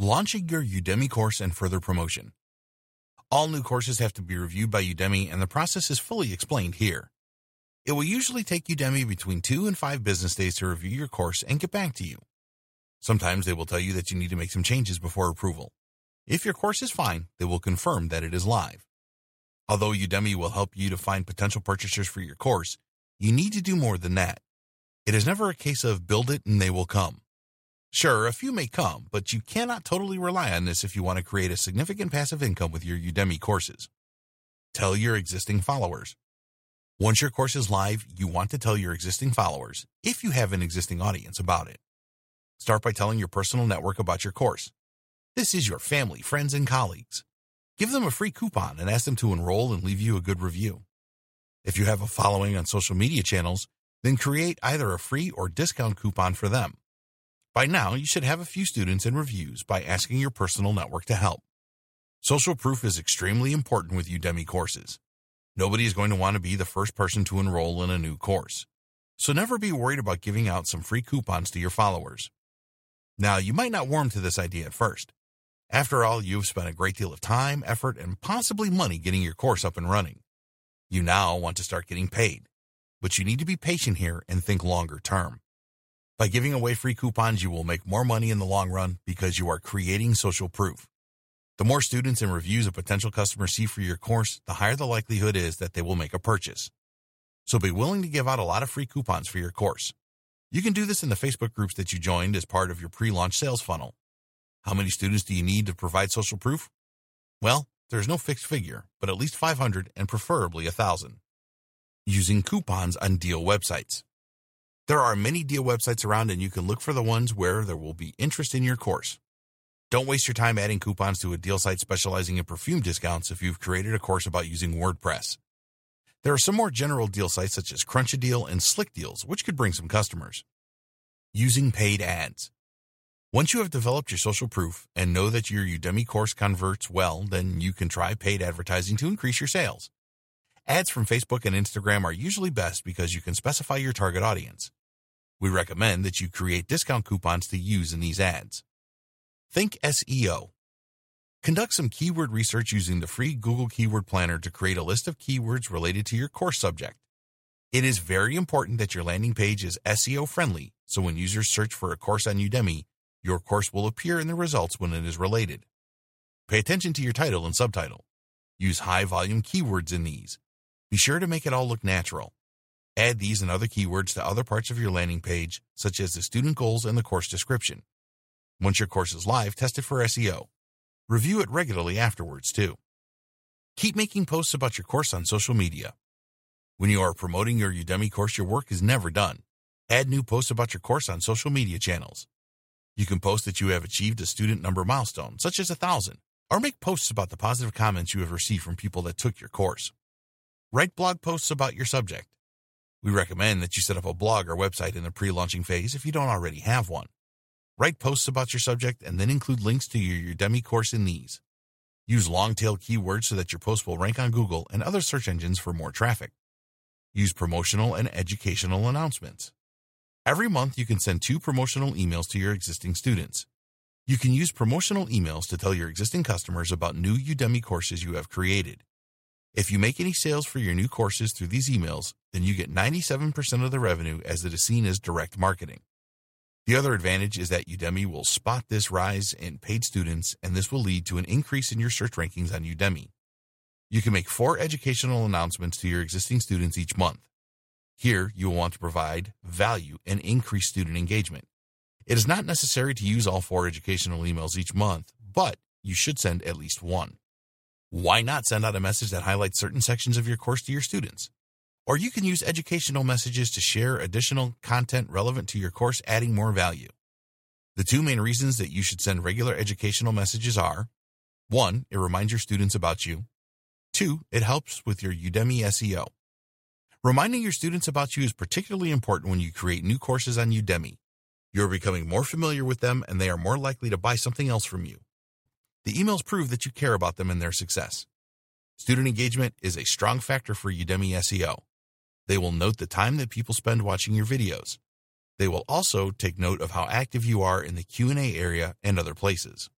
Launching your Udemy course and further promotion. All new courses have to be reviewed by Udemy, and the process is fully explained here. It will usually take Udemy between 2 and 5 business days to review your course and get back to you. Sometimes they will tell you that you need to make some changes before approval. If your course is fine, they will confirm that it is live. Although Udemy will help you to find potential purchasers for your course, you need to do more than that. It is never a case of build it and they will come. Sure, a few may come, but you cannot totally rely on this if you want to create a significant passive income with your Udemy courses. Tell your existing followers. Once your course is live, you want to tell your existing followers, if you have an existing audience, about it. Start by telling your personal network about your course. This is your family, friends, and colleagues. Give them a free coupon and ask them to enroll and leave you a good review. If you have a following on social media channels, then create either a free or discount coupon for them. By now, you should have a few students and reviews by asking your personal network to help. Social proof is extremely important with Udemy courses. Nobody is going to want to be the first person to enroll in a new course. So never be worried about giving out some free coupons to your followers. Now, you might not warm to this idea at first. After all, you've spent a great deal of time, effort, and possibly money getting your course up and running. You now want to start getting paid. But you need to be patient here and think longer term. By giving away free coupons, you will make more money in the long run because you are creating social proof. The more students and reviews a potential customer see for your course, the higher the likelihood is that they will make a purchase. So be willing to give out a lot of free coupons for your course. You can do this in the Facebook groups that you joined as part of your pre-launch sales funnel. How many students do you need to provide social proof? Well, there's no fixed figure, but at least 500 and preferably 1,000. Using coupons on deal websites. There are many deal websites around, and you can look for the ones where there will be interest in your course. Don't waste your time adding coupons to a deal site specializing in perfume discounts if you've created a course about using WordPress. There are some more general deal sites such as Crunchadeal and Slick Deals, which could bring some customers. Using paid ads. Once you have developed your social proof and know that your Udemy course converts well, then you can try paid advertising to increase your sales. Ads from Facebook and Instagram are usually best because you can specify your target audience. We recommend that you create discount coupons to use in these ads. Think SEO. Conduct some keyword research using the free Google Keyword Planner to create a list of keywords related to your course subject. It is very important that your landing page is SEO friendly, so when users search for a course on Udemy, your course will appear in the results when it is related. Pay attention to your title and subtitle. Use high-volume keywords in these. Be sure to make it all look natural. Add these and other keywords to other parts of your landing page, such as the student goals and the course description. Once your course is live, test it for SEO. Review it regularly afterwards, too. Keep making posts about your course on social media. When you are promoting your Udemy course, your work is never done. Add new posts about your course on social media channels. You can post that you have achieved a student number milestone, such as 1,000, or make posts about the positive comments you have received from people that took your course. Write blog posts about your subject. We recommend that you set up a blog or website in the pre-launching phase if you don't already have one. Write posts about your subject and then include links to your Udemy course in these. Use long-tail keywords so that your post will rank on Google and other search engines for more traffic. Use promotional and educational announcements. Every month, you can send 2 promotional emails to your existing students. You can use promotional emails to tell your existing customers about new Udemy courses you have created. If you make any sales for your new courses through these emails, then you get 97% of the revenue as it is seen as direct marketing. The other advantage is that Udemy will spot this rise in paid students, and this will lead to an increase in your search rankings on Udemy. You can make 4 educational announcements to your existing students each month. Here, you will want to provide value and increase student engagement. It is not necessary to use all 4 educational emails each month, but you should send at least one. Why not send out a message that highlights certain sections of your course to your students? Or you can use educational messages to share additional content relevant to your course, adding more value. The 2 main reasons that you should send regular educational messages are: 1, it reminds your students about you. 2, it helps with your Udemy SEO. Reminding your students about you is particularly important when you create new courses on Udemy. You are becoming more familiar with them, and they are more likely to buy something else from you. The emails prove that you care about them and their success. Student engagement is a strong factor for Udemy SEO. They will note the time that people spend watching your videos. They will also take note of how active you are in the Q&A area and other places.